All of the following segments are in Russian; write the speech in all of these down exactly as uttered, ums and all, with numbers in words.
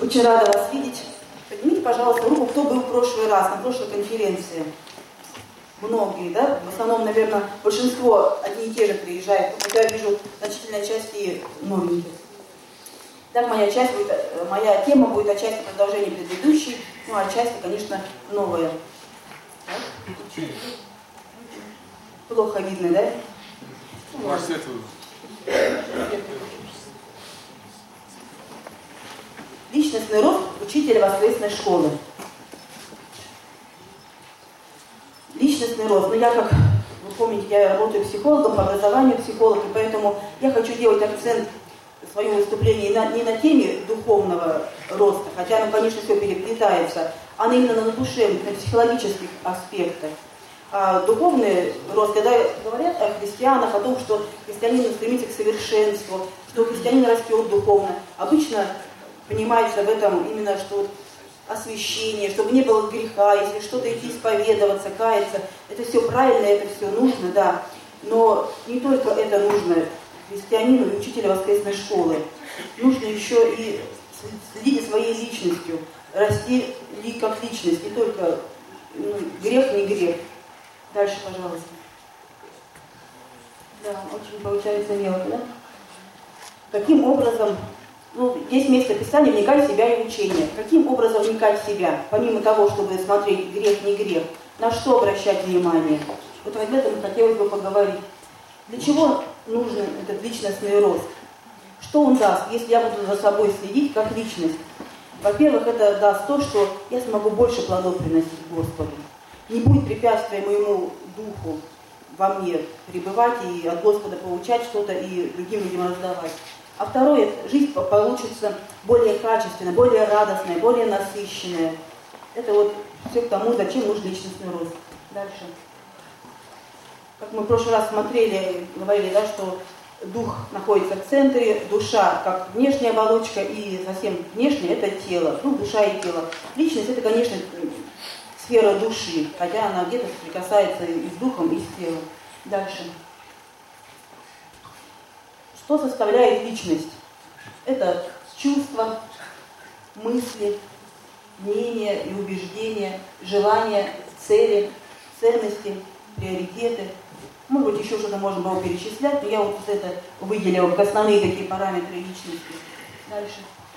Очень рада вас видеть. Поднимите, пожалуйста, руку, кто был в прошлый раз, на прошлой конференции. Многие, да? В основном, наверное, большинство одни и те же приезжают. Хотя я вижу значительная часть и новеньких. Так, моя, часть будет, моя тема будет отчасти продолжение предыдущей, ну, а отчасти, конечно, новая. Да? Плохо видно, да? Ваш свет. Личностный рост учителя воскресной школы. Личностный рост. Ну, я, как вы помните, я работаю психологом, по образованию психолог, и поэтому я хочу делать акцент в своем выступлении не на, не на теме духовного роста, хотя, ну, конечно, все переплетается, а именно на душевных, на психологических аспектах. А духовный рост, когда говорят о христианах, о том, что христианин стремится к совершенству, что христианин растет духовно, обычно понимается в этом именно, что освящение, чтобы не было греха, если что-то идти исповедоваться, каяться, это все правильно, это все нужно, да, но не только это нужно христианину и учителю воскресной школы, нужно еще и следить за своей личностью, расти ли как личность, не только ну, грех, не грех. Дальше, пожалуйста. Да, очень получается мелко, да? Каким образом, ну, есть место Писания, вникать в себя и учение. Каким образом вникать в себя, помимо того, чтобы смотреть грех, не грех, на что обращать внимание? Вот об этом хотелось бы поговорить. Для чего нужен этот личностный рост? Что он даст, если я буду за собой следить как личность? Во-первых, это даст то, что я смогу больше плодов приносить Господу. Не будет препятствия моему духу во мне пребывать и от Господа получать что-то и другим людям раздавать. А второе, жизнь получится более качественная, более радостная, более насыщенная. Это вот все к тому, зачем нужен личностный рост. Дальше. Как мы в прошлый раз смотрели, говорили, да, что дух находится в центре, душа как внешняя оболочка и совсем внешняя это тело, ну, душа и тело. Личность это, конечно, сфера души, хотя она где-то соприкасается и с духом, и с телом. Дальше. Что составляет личность? Это чувства, мысли, мнения и убеждения, желания, цели, ценности, приоритеты. Может быть, еще что-то можно было перечислять, но я вот это выделила как основные такие параметры личности. Дальше.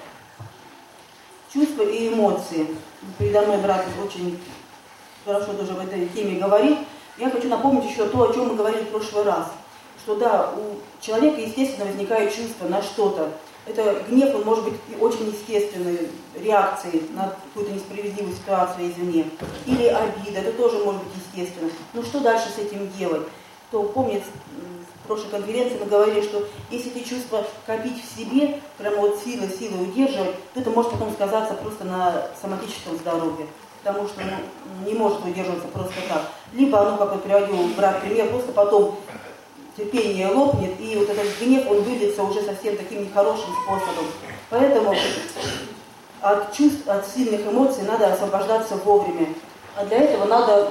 Чувства и эмоции. Передо мной брат очень хорошо тоже в этой теме говорит. Я хочу напомнить еще то, о чем мы говорили в прошлый раз. Что да, у человека, естественно, возникает чувство на что-то. Это гнев, он может быть очень естественной реакцией на какую-то несправедливую ситуацию извне. Или обида, это тоже может быть естественно. Но что дальше с этим делать? Кто помнит, в прошлой конференции мы говорили, что если эти чувства копить в себе, прямо вот силой, силой удерживать, то это может потом сказаться просто на соматическом здоровье. Потому что ну, не может удерживаться просто так. Либо оно, как вот приводил брат пример, просто потом терпение лопнет, и вот этот гнев, он выльется уже совсем таким нехорошим способом. Поэтому от чувств, от сильных эмоций надо освобождаться вовремя. А для этого надо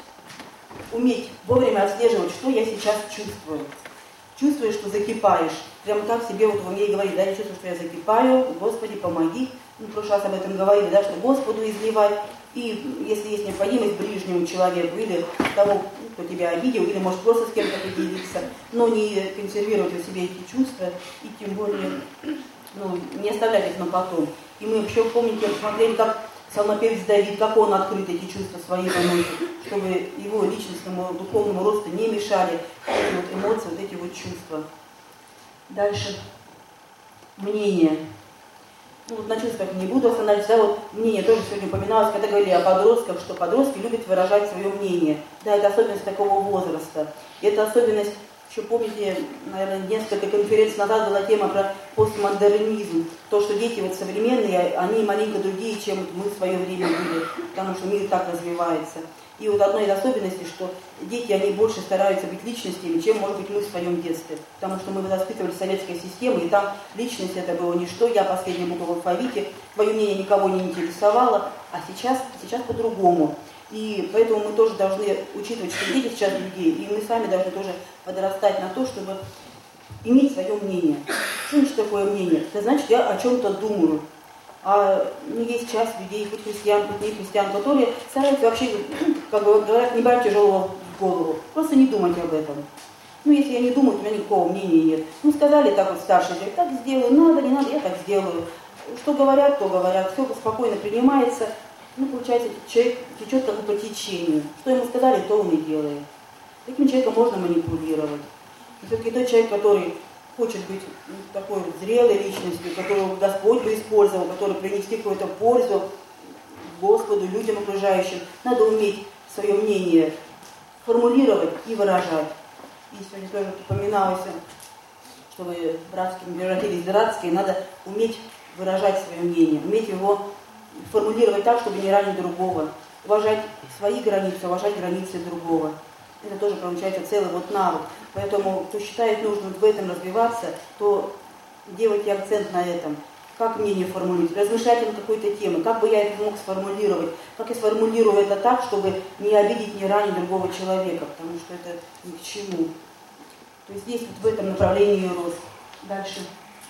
уметь вовремя отслеживать, что я сейчас чувствую. Чувствуешь, что закипаешь. Прямо так себе вот в уме и говорить, да, я чувствую, что я закипаю, Господи, помоги. Мы в прошлый раз об этом говорили, да, что Господу изливать. И если есть необходимость ближнему человеку или тому, кто тебя обидел, или может просто с кем-то поделиться, но не консервировать в себе эти чувства и тем более ну, не оставлять их на потом. И мы еще, помните, смотрели, как псалмопевец Давид, как он открыт эти чувства своей эмоции, чтобы его личностному духовному росту не мешали эти вот эмоции, вот эти вот чувства. Дальше. Мнение. Ну, вот на чувствах не буду останавливаться, да, вот мнение тоже сегодня упоминалось, когда говорили о подростках, что подростки любят выражать свое мнение. Да, это особенность такого возраста. И это особенность, еще помните, наверное, несколько конференций назад была тема про постмодернизм. То, что дети вот современные, они маленько другие, чем мы в свое время были, потому что мир так развивается. И вот одна из особенностей, что дети, они больше стараются быть личностями, чем, может быть, мы в своем детстве. Потому что мы воспитывали советской системой, и там личность это было ничто, я последняя буква в алфавите, твое мнение никого не интересовало, а сейчас, сейчас по-другому. И поэтому мы тоже должны учитывать, что дети сейчас людей, и мы сами должны тоже подрастать на то, чтобы иметь свое мнение. Что значит такое мнение? Это значит, я о чем-то думаю. А ну, есть часть людей, хоть христиан, хоть не христиан, которые стараются вообще, как бы говорят, не брать тяжелого в голову, просто не думать об этом. Ну, если я не думаю, у меня никакого мнения нет. Ну, сказали так вот старшие, говорят, так сделаю, надо, не надо, я так сделаю. Что говорят, то говорят, все спокойно принимается. Ну, получается, человек течет как бы по течению. Что ему сказали, то он и делает. Таким человеком можно манипулировать. Но все-таки тот человек, который хочет быть ну, такой зрелой личностью, которого Господь бы использовал, который принести какую-то пользу Господу, людям окружающим, надо уметь свое мнение формулировать и выражать. И сегодня тоже упоминалось, что вы братскими превратились в братские, надо уметь выражать свое мнение, уметь его формулировать так, чтобы не ранить другого, уважать свои границы, уважать границы другого. Это тоже получается целый вот навык. Поэтому, кто считает нужным в этом развиваться, то делайте акцент на этом. Как мнение формулировать, размышлять над какой-то темой, как бы я это мог сформулировать, как я сформулирую это так, чтобы не обидеть, не ранить другого человека, потому что это ни к чему. То есть есть вот в этом направлении рост. Дальше.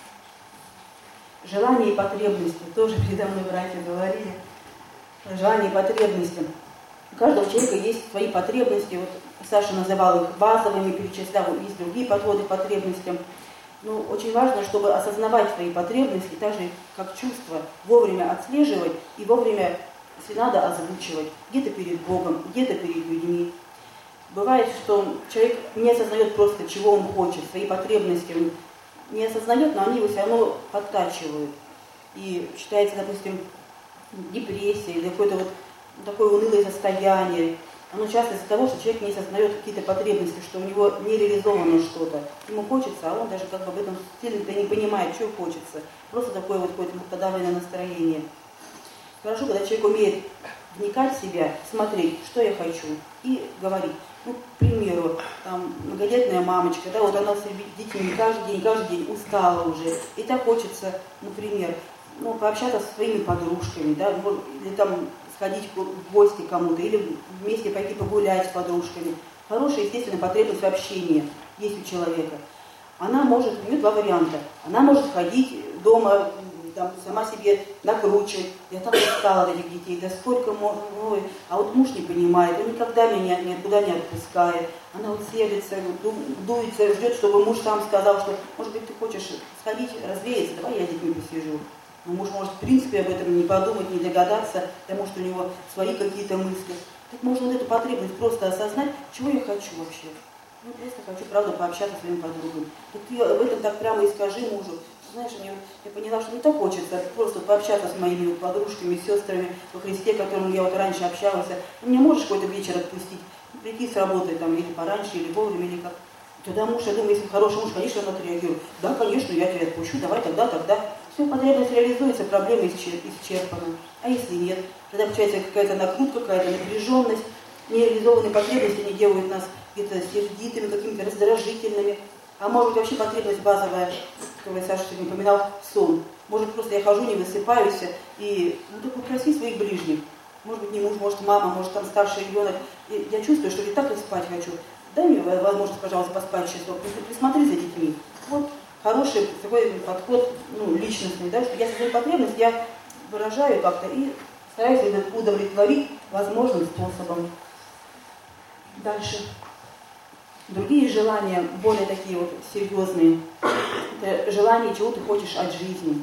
Желания и потребности. Тоже передо мной братья говорили. Желания и потребности. У каждого человека есть свои потребности. Вот Саша называл их базовыми, перечислял, есть другие подходы к потребностям. Но очень важно, чтобы осознавать свои потребности, так же как чувства, вовремя отслеживать и вовремя, если надо, озвучивать. Где-то перед Богом, где-то перед людьми. Бывает, что человек не осознает просто, чего он хочет, свои потребности он не осознает, но они его все равно подтачивают. И считается, допустим, депрессия или какое-то вот такое унылое состояние. Оно часто из-за того, что человек не осознает какие-то потребности, что у него не реализовано что-то. Ему хочется, а он даже как бы об этом сильно-то не понимает, что хочется. Просто такое вот какое-то подавленное настроение. Хорошо, когда человек умеет вникать в себя, смотреть, что я хочу, и говорить. Ну, к примеру, там, многодетная мамочка, да, вот она с детьми каждый день, каждый день устала уже. И так хочется, например, ну, пообщаться со своими подружками, да, или там сходить в гости кому-то, или вместе пойти погулять с подружками. Хорошая, естественно, потребность в общении есть у человека. Она может, у нее два варианта. Она может ходить дома, там, сама себе накручивать. Я так устала от этих детей, да сколько можно, ой. А вот муж не понимает, он никогда меня никуда не отпускает. Она вот селится, дуется, ждет, чтобы муж сам сказал, что, может быть, ты хочешь сходить, развеяться, давай я с детьми посижу. Но муж может, в принципе, об этом не подумать, не догадаться, потому что у него свои какие-то мысли. Так можно вот эту потребность просто осознать, чего я хочу вообще. Ну, просто хочу, правда, пообщаться со своими подругами. Так ты об этом так прямо и скажи мужу. Знаешь, мне, я поняла, что не так хочется просто пообщаться с моими вот подружками, сестрами во Христе, к которым я вот раньше общалась. Ты мне можешь какой-то вечер отпустить, прийти с работы там, или пораньше, или вовремя, или как. Тогда муж, я думаю, если хороший муж, конечно, он отреагирует. Да, конечно, я тебя отпущу, давай тогда, тогда. Все, потребность реализуется, проблема исчерпана. А если нет? Тогда получается какая-то накрутка, какая-то напряженность. Нереализованные потребности не делают нас где-то сердитыми, какими-то раздражительными. А может быть вообще потребность базовая, как Саша сегодня упоминал, сон. Может просто я хожу, не высыпаюсь, и ну так попроси своих ближних. Может быть не муж, может мама, может там старший ребенок. И я чувствую, что я так и спать хочу. Дай мне возможность, пожалуйста, поспать часов. Присмотри за детьми. Вот хороший такой подход, ну, личностный, да, что я свою потребность я выражаю как-то и стараюсь удовлетворить возможным способом. Дальше. Другие желания, более такие вот серьезные, это желание, чего ты хочешь от жизни.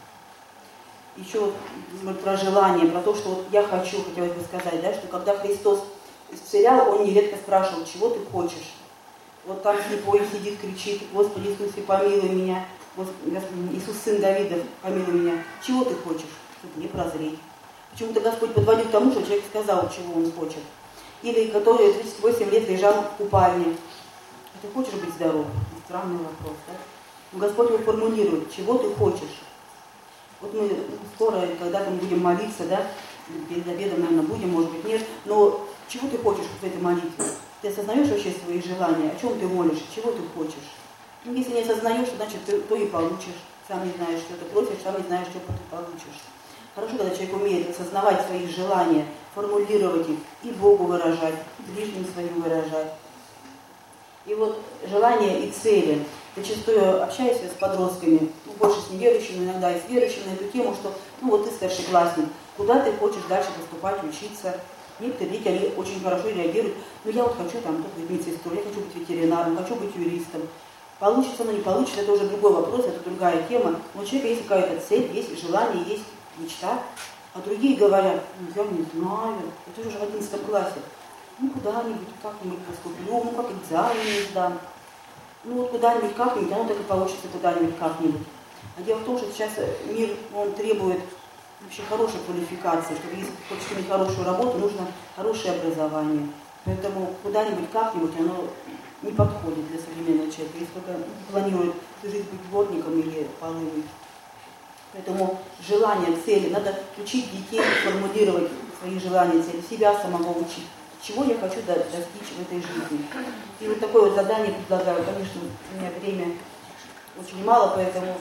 Еще вот про желание, про то, что вот я хочу, хотелось бы сказать, да, что когда Христос исцелял, он нередко спрашивал, чего ты хочешь. Вот там слепой сидит, кричит, Господи Иисусе, помилуй меня, Иисус, сын Давида, помилуй меня. Чего ты хочешь? Чтобы мне прозреть. Почему-то Господь подводил к тому, что человек сказал, чего он хочет. Или который тридцать восемь лет лежал в купальне. Ты хочешь быть здоров? Странный вопрос, да? Но Господь его формулирует, чего ты хочешь. Вот мы скоро, когда-то мы будем молиться, да, перед обедом, наверное, будем, может быть, нет, но чего ты хочешь в этой молитве? Ты осознаешь вообще свои желания, о чем ты молишь, чего ты хочешь? Ну, если не осознаешь, значит, ты то и получишь. Сам не знаешь, что ты просишь, сам не знаешь, что ты получишь. Хорошо, когда человек умеет осознавать свои желания, формулировать их, и Богу выражать, и ближним своим выражать. И вот желания и цели. зачастую общаюсь с подростками, ну, больше с неверующими, иногда и с верующими, на эту тему, что, ну вот ты старшеклассник, куда ты хочешь дальше поступать, учиться. Некоторые дети, они очень хорошо реагируют, ну я вот хочу там быть медсестрой, я хочу быть ветеринаром, хочу быть юристом. Получится, но не получится, это уже другой вопрос, это другая тема. Но у человека есть какая-то цель, есть желание, есть мечта. А другие говорят, ну я не знаю, это уже в одиннадцатом классе. Ну куда-нибудь, как-нибудь поступлю, ну как экзамены сдам. Ну вот куда-нибудь как-нибудь, оно так и получится куда-нибудь как-нибудь. А дело в том, что сейчас мир, он требует вообще хорошей квалификации, чтобы если ты хочешь иметь хорошую работу, нужно хорошее образование. Поэтому куда-нибудь как-нибудь оно не подходит для современного человека, если только планирует всю жизнь быть дворником или полы мыть. Поэтому желания, цели, надо учить детей формулировать свои желания, цели, себя самого учить. Чего я хочу достичь в этой жизни. И вот такое вот задание предлагаю. Конечно, у меня время очень мало, поэтому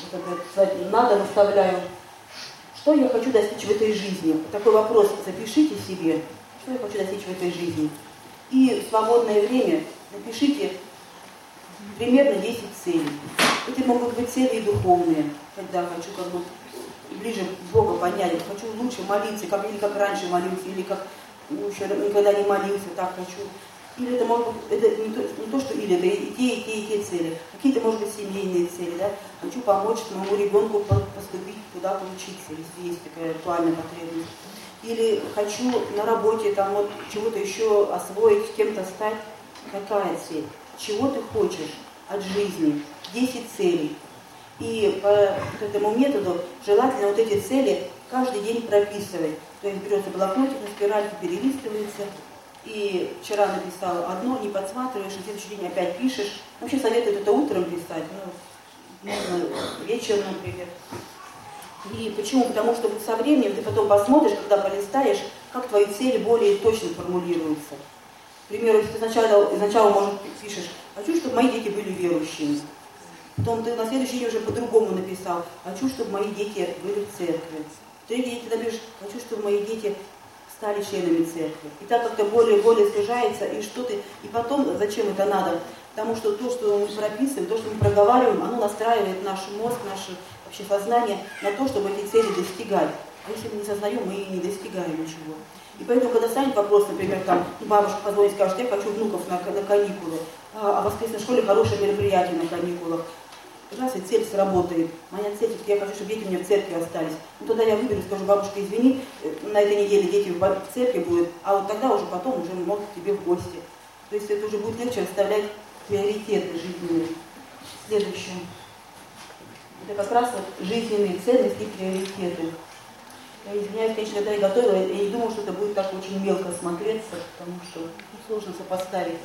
вот на дом оставляю. Что я хочу достичь в этой жизни? Такой вопрос запишите себе. Что я хочу достичь в этой жизни? И в свободное время напишите примерно десять целей. Эти могут быть цели и духовные, когда хочу как бы ближе Бога понять, хочу лучше молиться, как, или как раньше молился, или как ну, еще никогда не молился, так хочу. Или это может быть, это не то, не то что или, это и те, и те, и те цели. Какие-то, может быть, семейные цели, да? Хочу помочь моему ребенку поступить куда-то учиться, если есть такая актуальная потребность. Или хочу на работе там вот чего-то еще освоить, кем-то стать. Какая цель? Чего ты хочешь от жизни? десять целей. И по этому методу желательно вот эти цели каждый день прописывать. То есть берется блокнотик, на спиральке перелистывается. И вчера написал одно, не подсматриваешь, и в следующий день опять пишешь. Вообще советуют это утром писать, ну, можно вечером, например. И почему? Потому что со временем ты потом посмотришь, когда полистаешь, как твои цели более точно формулируются. К примеру, если ты сначала, сначала может, пишешь, хочу, чтобы мои дети были верующими. Потом ты на следующий день уже по-другому написал, хочу, чтобы мои дети были в церкви. В третий день ты напишешь, хочу, чтобы мои дети стали членами церкви. И так как-то более и более сужается, и что ты, и потом, зачем это надо? Потому что то, что мы прописываем, то, что мы проговариваем, оно настраивает наш мозг, наше вообще сознание на то, чтобы эти цели достигать. А если мы не сознаем, мы и не достигаем ничего. И поэтому, когда станет вопрос, например, там, бабушка позвонит и скажет, я хочу внуков на, на каникулы, а, а в воскресной школе хорошее мероприятие на каникулах. Раз и цель сработает. Моя цель, я хочу, чтобы дети у меня в церкви остались. Ну тогда я выберу, скажу, бабушка, извини, на этой неделе дети в церкви будут, а вот тогда уже потом уже могут к тебе в гости. То есть это уже будет легче расставлять приоритеты жизненные. Следующее. Это как раз вот жизненные ценности и приоритеты. Я извиняюсь, конечно, когда я готовила, я не думала, что это будет так очень мелко смотреться, потому что ну, сложно сопоставить.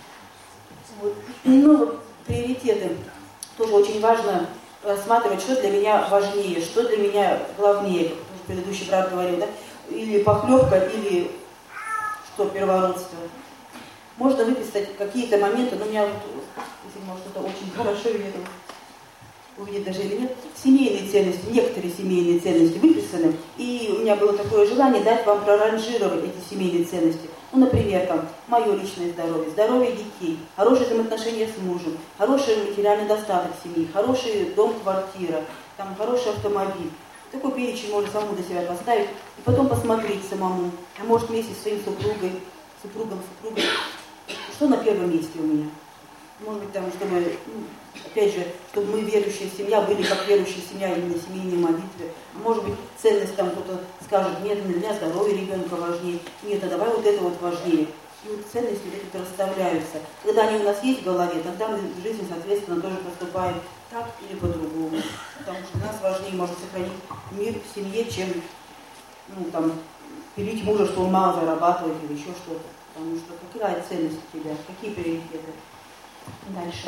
Вот. Ну, приоритеты. Тоже очень важно рассматривать, что для меня важнее, что для меня главнее, как предыдущий брат говорил, да? Или похлебка, или что, первородство. Можно выписать какие-то моменты, но у меня, если может, что-то очень хорошо видно, увидеть даже или нет, семейные ценности, некоторые семейные ценности выписаны, и у меня было такое желание дать вам проранжировать эти семейные ценности. Ну, например, там, мое личное здоровье, здоровье детей, хорошие взаимоотношения с мужем, хороший материальный достаток семьи, хороший дом, квартира, там, хороший автомобиль. Такой перечень можно самому для себя поставить и потом посмотреть самому, а может вместе со своим супругой, супругом, супругой, что на первом месте у меня. Может быть, там, чтобы, ну, опять же, чтобы мы, верующая семья, были как верующая семья, именно семейные молитвы. Может быть, ценность, там кто-то скажет, нет, для меня здоровье ребенка важнее, нет, а давай вот это вот важнее. И вот ценности вот эти расставляются. Когда они у нас есть в голове, тогда мы в жизни, соответственно, тоже поступаем так или по-другому. Потому что для нас важнее, может, сохранить мир в семье, чем, ну, там, пилить мужа, что он мало зарабатывает или еще что-то. Потому что какая ценность у тебя, какие приоритеты. Дальше.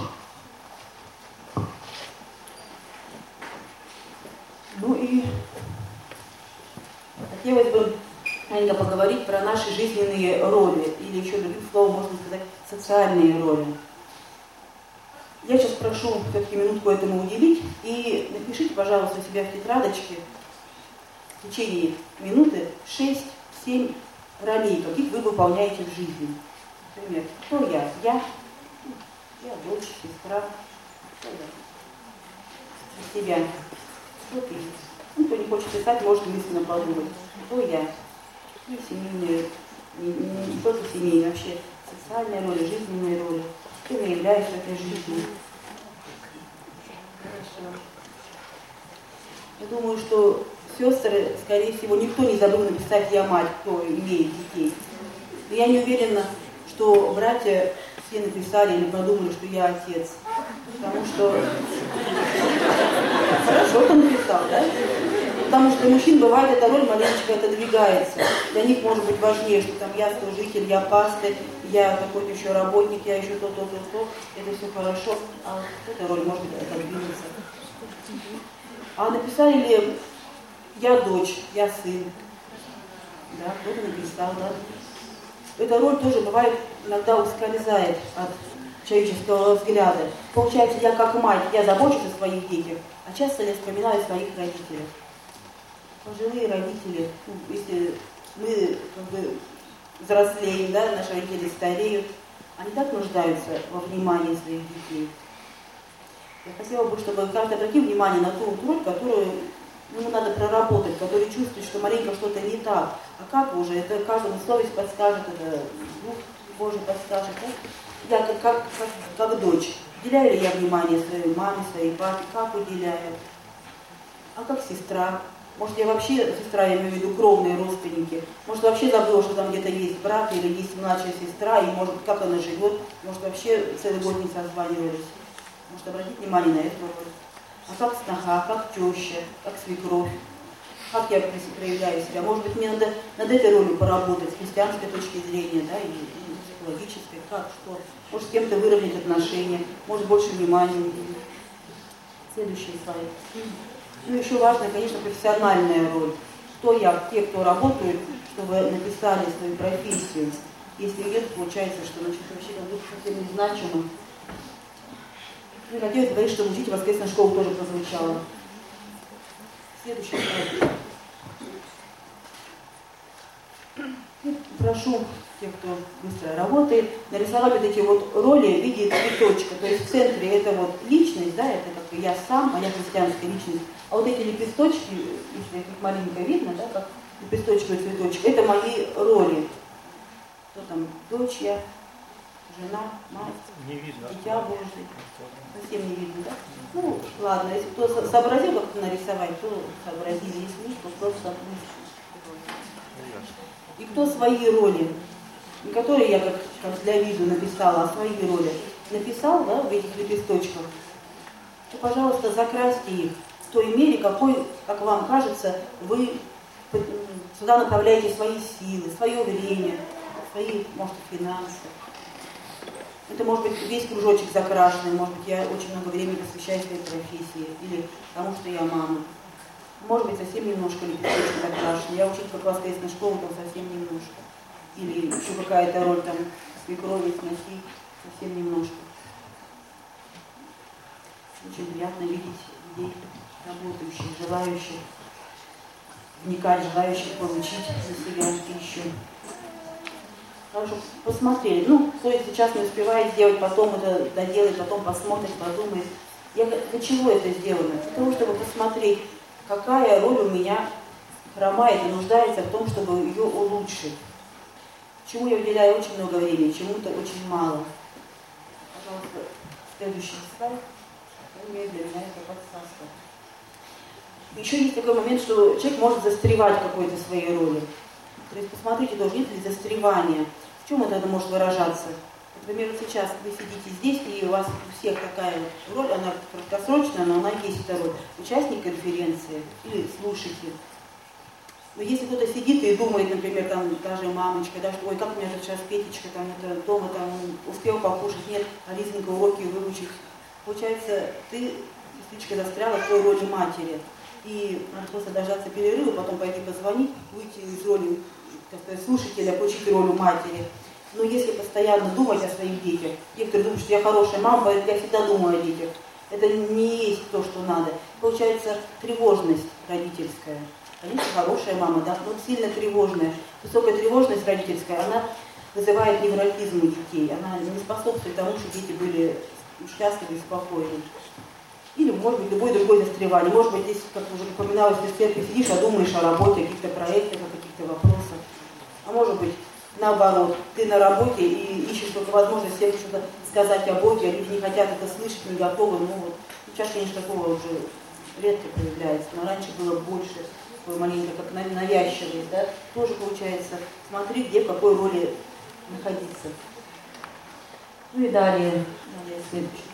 Ну и хотелось бы маленько поговорить про наши жизненные роли, или еще другим словом можно сказать социальные роли. Я сейчас прошу все-таки минутку этому уделить и напишите, пожалуйста, у себя в тетрадочке в течение минуты шесть-семь ролей, каких вы выполняете в жизни. Например, кто я? Я. Я дочь, сестра, Для себя. Кто ты? Ну, кто не хочет писать, может мысленно подумать. Кто я? Ну, семейные, не, не, не только семейные, вообще социальные роли, жизненные роли. Кем я являюсь в этой жизни. Хорошо. Я думаю, что сестры, скорее всего, никто не забыл написать «я мать», кто имеет детей. Но я не уверена, что братья все написали или подумали, что я отец. Потому что... Хорошо, кто написал, да? Потому что для мужчин бывает эта роль маленечко отодвигается. Для них может быть важнее, что там я служитель, я пастырь, я какой-то еще работник, я еще то-то, то-то. Это все хорошо, а вот эта роль может быть отодвинется. А написали ли я дочь, я сын? Да, кто-то написал, да. Эта роль тоже бывает иногда ускользает от человеческого взгляда. Получается, я как мать, я забочусь о своих детях, а часто я вспоминаю своих родителей. Пожилые родители, ну, если мы как бы взрослеем, да, наши родители стареют, они так нуждаются во внимании своих детей. Я хотела бы, чтобы каждый обратил внимание на ту роль, которую ему надо проработать, который чувствует, что маленько что-то не так. А как уже? Это каждому совесть подскажет, это Дух Божий подскажет. Да? Я как, как, как, как дочь. Уделяю ли я внимание своей маме, своей папе? Как уделяю? А как сестра? Может, я вообще, сестра, я имею в виду кровные родственники, может, вообще забыла, что там где-то есть брат или есть младшая сестра, и, может, как она живет, может, вообще целый год не созванивались. Может, обратить внимание на эту роль. А как сноха, как теща, как свекровь, как я проявляю себя. Может быть, мне надо над этой ролью поработать с христианской точки зрения, да, или, или психологической, как, что. Может, с кем-то выровнять отношения, может, больше внимания уделить. Следующий слайд. Ну, еще важна, конечно, профессиональная роль. Кто я, те, кто работают, чтобы написали свою профессию. Если нет, получается, что значит, вообще как будто совсем незначимо. Ну, надеюсь, говорит, что учить воскресной школы тоже прозвучало. Следующий слайд. Ну, прошу тех, кто быстро работает, нарисовать вот эти вот роли в виде цветочка. То есть в центре это вот личность, да, это как бы я сам, моя христианская личность. А вот эти лепесточки, если их маленько видно, да, как лепесточки и цветочки, это мои роли. Кто там, дочь я, жена, мать, не видно. Дитя Божие. Совсем не видно, да? Ну, ладно, если кто сообразил, как нарисовать, то сообразили. Если нет, то просто отпустим. И кто свои роли, не которые я как, как для виду написала, а свои роли написал, да, в этих лепесточках, то, пожалуйста, закрасьте их в той мере, какой, как вам кажется, вы сюда направляете свои силы, свое время, свои, может, финансы. Это может быть весь кружочек закрашенный, может быть, я очень много времени посвящаю своей профессии, или потому что я мама. Может быть, совсем немножко лепесточек закрашенный. Я учусь как воскресной школы, там совсем немножко. Или еще какая-то роль там свекрови, снохи, совсем немножко. Очень приятно видеть людей, работающих, желающих вникать, желающих получить за себя пищу. Хорошо, посмотрели. Ну, кто сейчас не успевает сделать, потом это доделает, потом посмотрит, подумает. Я, для чего это сделано? Для того, чтобы посмотреть, какая роль у меня хромает и нуждается в том, чтобы ее улучшить. Чему я уделяю очень много времени, чему-то очень мало. Пожалуйста, следующий слайд. Для меня это подсказка. Еще есть такой момент, что человек может застревать в какой-то своей роли. То есть посмотрите, тоже нет ли застревания. В чем это может выражаться? Например, сейчас вы сидите здесь, и у вас у всех такая роль, она краткосрочная, но она есть эта роль. Участник конференции или слушатель. Но если кто-то сидит и думает, например, там, даже мамочка, да, что ой, как у меня же сейчас Петечка, там, это, дома там, успел покушать, нет, а Лизонька уроки выучить. Получается, ты, сестричка, застряла в той роли матери. И надо просто дождаться перерыва, потом пойти позвонить, выйти из роли, так сказать, слушателя, получить роль матери. Но если постоянно думать о своих детях, некоторые думают, что я хорошая мама, поэтому я всегда думаю о детях. Это не есть то, что надо. Получается тревожность родительская. Конечно, хорошая мама, да, но сильно тревожная. Высокая тревожность родительская, она вызывает невротизм у детей. Она не способствует тому, что дети были счастливы и спокойны. Или, может быть, любое другое застревание. Может быть, здесь, как уже упоминалось, ты в церкви сидишь, а думаешь о работе, о каких-то проектах, о каких-то вопросах. А может быть, наоборот, ты на работе и ищешь только возможность всем что-то сказать о Боге, а люди не хотят это слышать, не готовы. Ну вот, сейчас, конечно, такого уже редко появляется, но раньше было больше, такое маленько как навязчивое, да, тоже получается, смотри, где, в какой роли находиться. Ну и далее, далее следующий.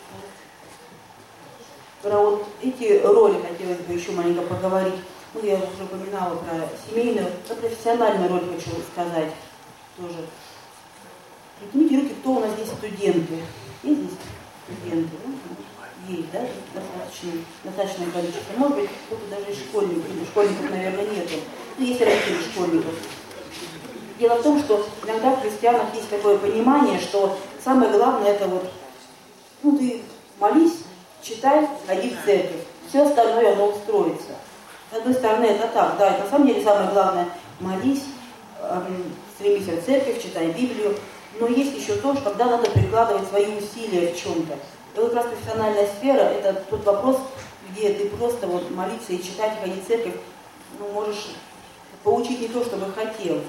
Про вот эти роли хотелось бы еще маленько поговорить. Ну, я уже упоминала про семейную, про профессиональную роль хочу сказать тоже. Поднимите руки, кто у нас здесь студенты. Есть здесь студенты? Да? Есть, да? Достаточно, достаточное количество. Может быть, кто-то даже и школьник. Или школьников, наверное, нету. Ну, есть родители школьников. Дело в том, что иногда в христианах есть такое понимание, что самое главное это вот, ну, ты молись, читай, ходи в церковь. Все остальное оно устроится. С одной стороны, это так, да, это на самом деле самое главное, молись, эм, стремись в церковь, читай Библию, но есть еще то, что когда надо прикладывать свои усилия в чем-то. И вот как раз профессиональная сфера, это тот вопрос, где ты просто вот молиться и читать, и ходить в церковь, ну, можешь получить не то, что бы хотел.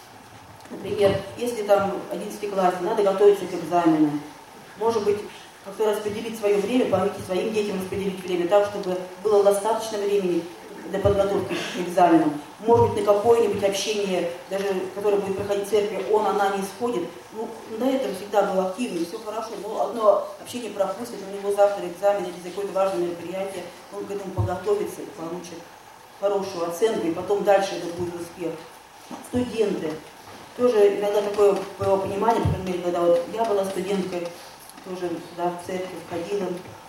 Например, если там одиннадцатый класс, надо готовиться к экзаменам, может быть, как-то распределить свое время, помогите своим детям распределить время так, чтобы было достаточно времени для подготовки к экзаменам. Может быть, на какое-нибудь общение, даже которое будет проходить в церкви, он, она не сходит. Ну, до этого всегда был активный, все хорошо, но одно общение пропустит, у него завтра экзамен или какое-то важное мероприятие, он к этому подготовится и получит хорошую оценку, и потом дальше это будет успех. Студенты. Тоже иногда такое понимание, например, когда вот я была студенткой, тоже да, в церковь ходила,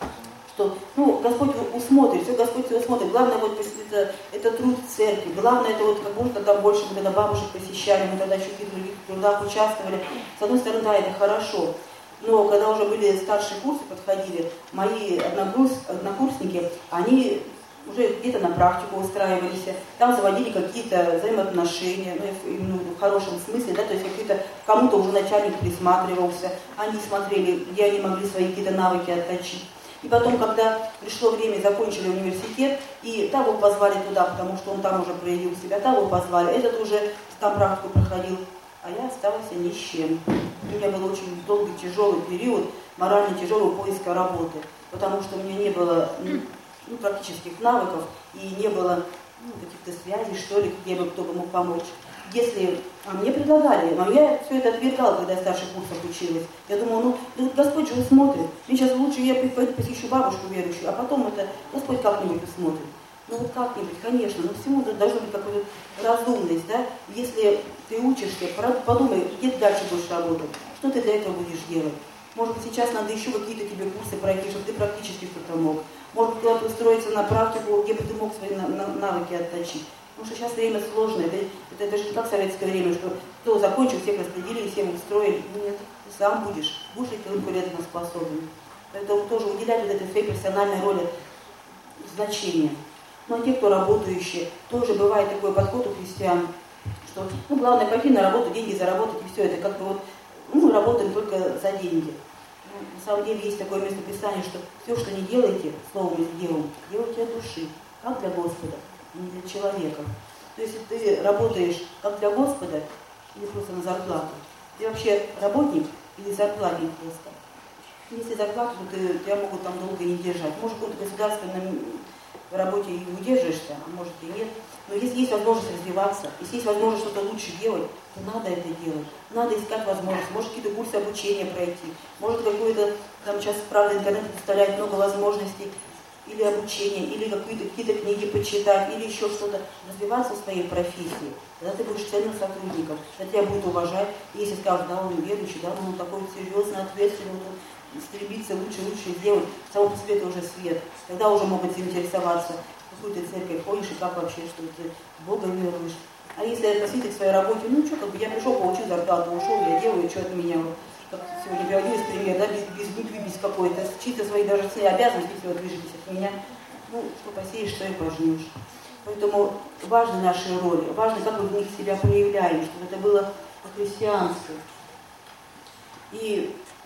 что, ну, Господь усмотрит, все Господь все усмотрит. Главное, вот это, это труд в церкви. Главное, это вот как будто там больше, мы тогда бабушек посещали, мы тогда еще в каких-то других трудах участвовали. С одной стороны, да, это хорошо. Но когда уже были старшие курсы, подходили, мои однокурс, однокурсники, они уже где-то на практику устраивались, там заводили какие-то взаимоотношения, ну, в хорошем смысле, да, то есть какие-то, кому-то уже начальник присматривался, они смотрели, где они могли свои какие-то навыки отточить. И потом, когда пришло время, закончили университет, и того позвали туда, потому что он там уже проявил себя, того позвали, этот уже там практику проходил, а я осталась ни с чем. У меня был очень долгий, тяжелый период, морально тяжелого поиска работы, потому что у меня не было ну, практических навыков и не было ну, каких-то связей, что ли, где бы кто бы мог помочь. Если а мне предлагали, но я все это отвергала, когда я в старших курсах училась. Я думала, ну, да Господь же усмотрит. Мне сейчас лучше я пойду посещу бабушку верующую, а потом это Господь как-нибудь усмотрит. Ну вот как-нибудь, конечно, но всему должна быть какая-то разумность, да. Если ты учишься, подумай, где ты дальше будешь работать, что ты для этого будешь делать. Может быть, сейчас надо еще какие-то тебе курсы пройти, чтобы ты практически что-то мог. Может быть, куда-то устроиться на практику, где бы ты мог свои навыки отточить. Потому что сейчас время сложное. Это, это, это же не как в советское время, что кто закончил, всех распределили, всем устроили. Нет, ты сам будешь, будешь ли ты конкурентоспособен. Поэтому тоже уделять вот этой своей профессиональной роли значение. Ну а те, кто работающие, тоже бывает такой подход у христиан, что ну, главное пойти на работу, деньги заработать, и все это как бы вот, ну, мы работаем только за деньги. Ну, на самом деле есть такое местописание, что все, что не делаете, словом и делом, делайте от души, как для Господа, не для человека. То есть, если ты работаешь как для Господа, или просто на зарплату, ты вообще работник или зарплатник просто. Если зарплату, то ты, тебя могут там долго не держать. Может, в каком-то государственном работе и удержишься, а может и нет. Но если есть возможность развиваться, если есть возможность что-то лучше делать, то надо это делать. Надо искать возможность. Может, какие-то курсы обучения пройти. Может, какой-то, там сейчас, правда, интернет представляет много возможностей или обучения, или какие-то, какие-то книги почитать, или еще что-то. Развиваться в своей профессии. Тогда ты будешь ценным сотрудником. Тогда тебя будут уважать. И если скажут, да, он верующий, да, он такой серьезный, ответственный, он стремится лучше, лучше сделать. Само по себе это уже свет. Тогда уже могут заинтересоваться, в какую ты церковь ходишь и как вообще, что ты в Бога веруешь. А если относиться к своей работе, ну что, как бы я пришел, получил зарплату, ушел, я делаю, что от меня. Как сегодня приводилось пример, да, без, без любви, без какой-то, чисто свои даже свои обязанности, если вы движетесь от меня. Ну, что посеешь, что и пожнешь. Поэтому важны наши роли, важно, как мы в них себя проявляем, чтобы это было по-христиански. И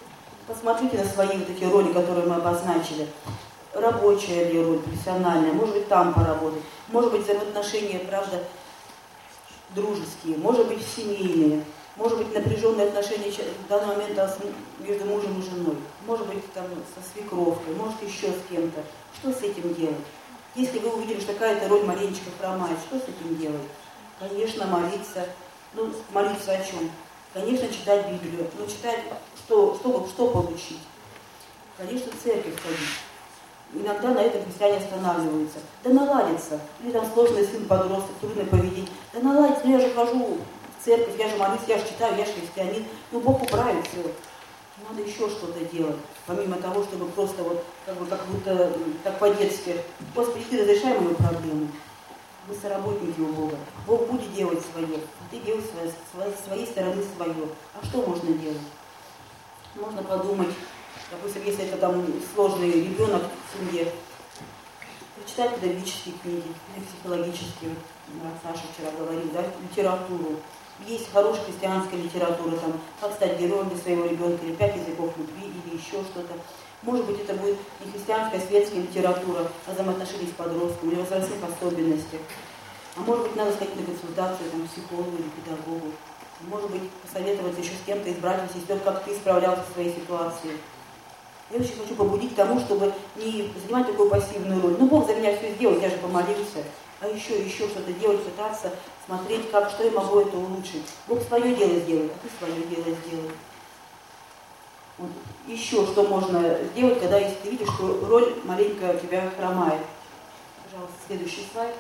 посмотрите на свои вот эти роли, которые мы обозначили. Рабочая ли роль, профессиональная, может быть, там поработать. Может быть, взаимоотношения, правда, дружеские, может быть, семейные. Может быть, напряженные отношения в данный момент между мужем и женой. Может быть, там со свекровкой, может, еще с кем-то. Что с этим делать? Если вы увидели, что какая-то роль маленечко хромает, что с этим делать? Конечно, молиться. Ну, молиться о чем? Конечно, читать Библию. Но читать, что, что, что получить? Конечно, в церковь ходить. Иногда на этом христиане останавливаются. Да наладится. Или там сложный сын подросток, трудное поведение. Да наладится, ну я же хожу в церковь, я же молюсь, я же читаю, я же христианин. Ну Бог управит все. Надо еще что-то делать. Помимо того, чтобы просто вот как, бы, как будто так по-детски. Господи, ты разрешай мою проблему. Вы соработники у Бога. Бог будет делать свое. А ты делай с своей стороны свое. А что можно делать? Можно подумать. Допустим, если это там сложный ребенок в семье, прочитать педагогические книги или психологические, вот Саша вчера говорил, да, литературу. Есть хорошая христианская литература, там, как стать героем для своего ребенка, или пять языков любви, или еще что-то. Может быть, это будет не христианская, а светская литература о взаимоотношениях с подростком, или возрастных особенностях. А может быть, надо сходить на консультацию там, к психологу или педагогу. Может быть, посоветоваться еще с кем-то из братьев и сестер, как ты справлялся со своей ситуацией. Я очень хочу побудить к тому, чтобы не занимать такую пассивную роль. Ну, Бог за меня все сделал, я же помолился. А еще, еще что-то делать, пытаться смотреть, как, что я могу это улучшить. Бог свое дело сделает, а ты свое дело сделай. Вот. Еще что можно сделать, когда если ты видишь, что роль маленько у тебя хромает. Пожалуйста, следующий слайд.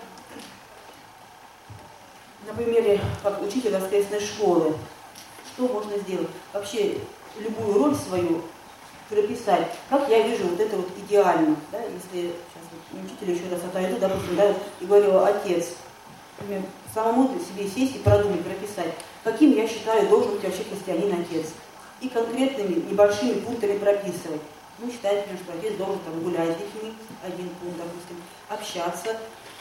На примере, как учитель воскресной школы. Что можно сделать? Вообще, любую роль свою прописать, как я вижу вот это вот идеально, да, если сейчас вот, учителю еще раз отойду, допустим, да, и говорю, отец, например, самому себе сесть и продумать, прописать, каким я считаю должен быть вообще христианин отец, и конкретными небольшими пунктами прописывать. Ну, считать, например, что отец должен там гулять с детьми, один пункт, допустим, общаться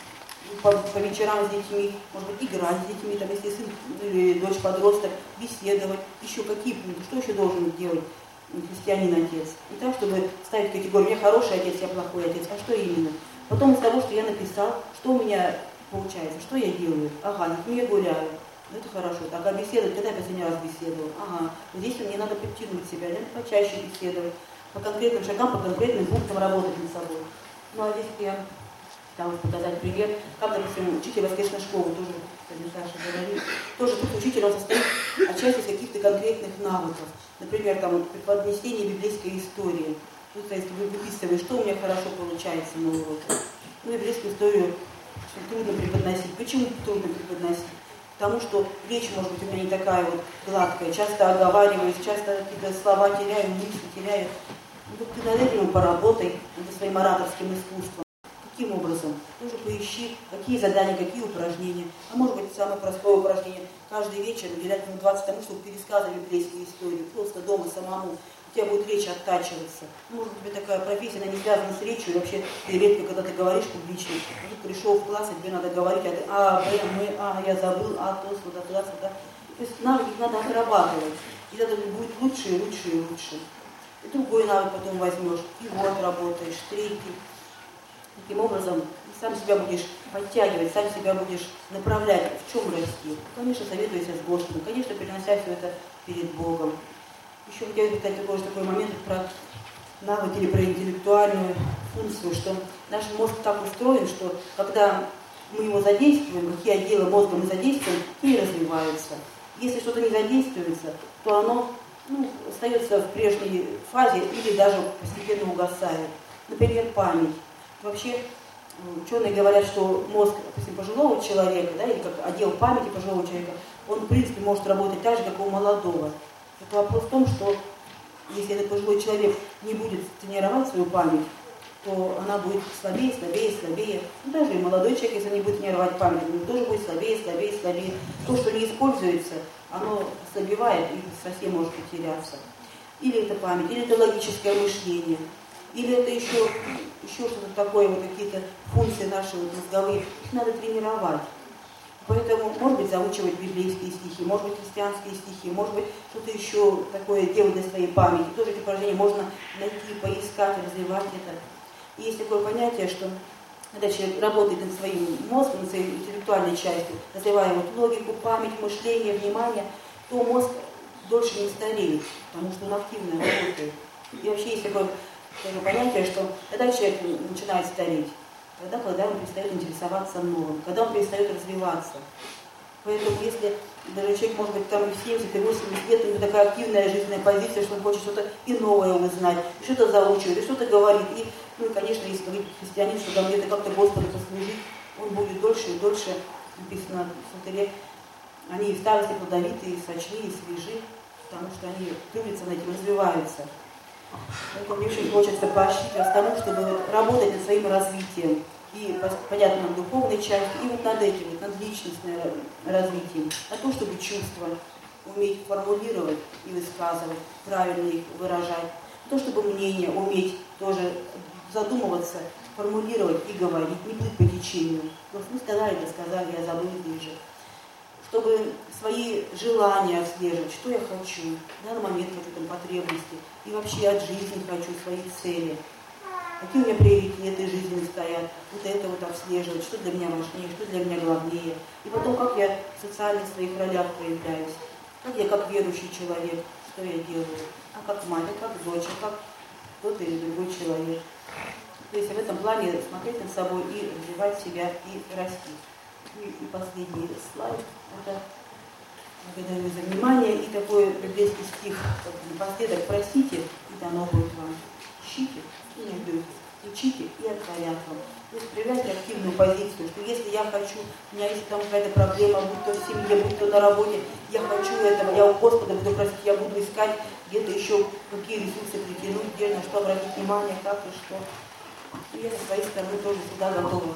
по, по вечерам с детьми, может быть, играть с детьми, там, если сын или дочь подросток, беседовать, еще какие пункты, что еще должен делать христианин отец. Не так, чтобы ставить категорию, я хороший отец, я плохой отец, а что именно? Потом из того, что я написал, что у меня получается, что я делаю? Ага, с детьми я гуляю. Это хорошо. Так, а беседовать, когда я последний раз беседовал? Ага, вот здесь мне надо подтянуть себя, надо почаще беседовать, по конкретным шагам, по конкретным пунктам работать над собой. Ну, а здесь я пыталась показать пример, как, допустим, учитель воскресной школы, тоже, как Саша говорит, тоже тут учитель, он состоит отчасти из каких-то конкретных навыков. Например, там, преподнесение библейской истории. Ну, то есть вы выписываете, что у меня хорошо получается на уроке. Ну, библейскую историю трудно преподносить. Почему трудно преподносить? Потому что речь, может быть, у меня не такая вот гладкая. Часто оговариваюсь, часто какие-то слова теряю, мысли теряю. Ну, ты над этим поработай, над своим ораторским искусством. Каким образом? Тоже поищи, какие задания, какие упражнения. А может быть, самое простое упражнение. Каждый вечер уделять минут двадцать тому, чтобы пересказывать библейские истории. Просто дома самому. У тебя будет речь оттачиваться. Может быть, у тебя такая профессия, она не связана с речью. И вообще, ты редко, когда ты говоришь публично, а тут пришел в класс, и тебе надо говорить, а ты, а, блин, мы, а, я забыл, а, то, сюда, туда, сюда. То есть навыки надо отрабатывать. И это будет лучше и лучше и лучше. И другой навык потом возьмешь, и вот работаешь, третий. Таким образом, сам себя будешь подтягивать, сам себя будешь направлять, в чем расти. Конечно, советуйся с Господом, конечно, перенося все это перед Богом. Еще хотела бы сказать такой, такой момент про навык или про интеллектуальную функцию, что наш мозг так устроен, что когда мы его задействуем, какие отделы мозга мы задействуем, то и развиваются. Если что-то не задействуется, то оно ну, остается в прежней фазе или даже постепенно угасает. Например, память. Вообще, ученые говорят, что мозг, допустим, пожилого человека, да, или как отдел памяти пожилого человека, он, в принципе, может работать так же, как у молодого. Это вопрос в том, что если этот пожилой человек не будет тренировать свою память, то она будет слабее, слабее, слабее. Ну, даже и молодой человек, если не будет тренировать память, он тоже будет слабее, слабее, слабее. То, что не используется, оно ослабевает и совсем может потеряться. Или это память, или это логическое мышление. Или это еще, еще что-то такое, вот какие-то функции наши вот, мозговые, их надо тренировать. Поэтому, может быть, заучивать библейские стихи, может быть, христианские стихи, может быть, что-то еще такое делать для своей памяти. Тоже эти упражнения можно найти, поискать, развивать это. И есть такое понятие, что когда человек работает над своим мозгом, над своей интеллектуальной частью, развивая вот логику, память, мышление, внимание, то мозг дольше не стареет, потому что он активно работает. И вообще есть такое, такое понятие, что когда человек начинает стареть, тогда, когда он перестает интересоваться новым, когда он перестает развиваться. Поэтому если даже человек, может быть, там и в семьдесят, и восемьдесят лет, у него такая активная жизненная позиция, что он хочет что-то и новое узнать, что-то заучивает, и что-то говорит. И, ну и, конечно, если говорит христианин, что там где-то как-то Господу послужить, он будет дольше и дольше, написано в Псалтире, они и в старости плодовитые, и сочны, и свежи, потому что они трудятся над этим, развиваются. Поэтому мне очень хочется поощрить вас тому, чтобы работать над своим развитием. И, понятно, над духовной частью, и вот над этим, вот, над личностным развитием. На то, чтобы чувства уметь формулировать и высказывать, правильно их выражать. На то, чтобы мнение уметь тоже задумываться, формулировать и говорить, не плыть по течению. Просто мы сказали, да сказали, я забыл ближе. Чтобы свои желания отслеживать, что я хочу, в данный момент хочу там потребности, и вообще от жизни хочу, свои цели. Какие у меня приоритеты жизни стоят, вот это вот обслеживать, что для меня важнее, что для меня главнее. И потом, как я в социальных своих ролях проявляюсь, как я как верующий человек, что я делаю, а как мать, а как дочь, а как тот или другой человек. То есть в этом плане смотреть над собой и развивать себя и расти. И, и последний слайд. Это благодарю за внимание. И такой библейский стих напоследок: простите, и дано будет вам. Ищите и не найдете. Учите и отворят вам. То есть проявляйте активную позицию, что если я хочу, у меня есть там какая-то проблема, будь то в семье, будь то на работе, я хочу этого, я у Господа буду просить, я буду искать где-то еще какие ресурсы притянуть, где на что обратить внимание, как и что. И я со своей стороны тоже всегда готова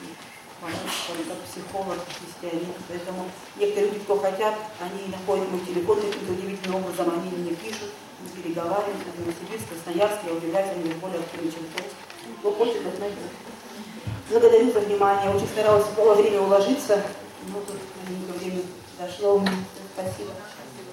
помочь, как психолог, христианин. Поэтому некоторые люди, кто хотят, они находят мой телефон, каким-то удивительным образом они мне пишут, мы переговариваем, в Новосибирск, Красноярск, я удивляюсь, они более активны, чем кто. Кто хочет, это найдет. Благодарю за внимание. Очень старалась во время уложиться, но тут время дошло. Спасибо.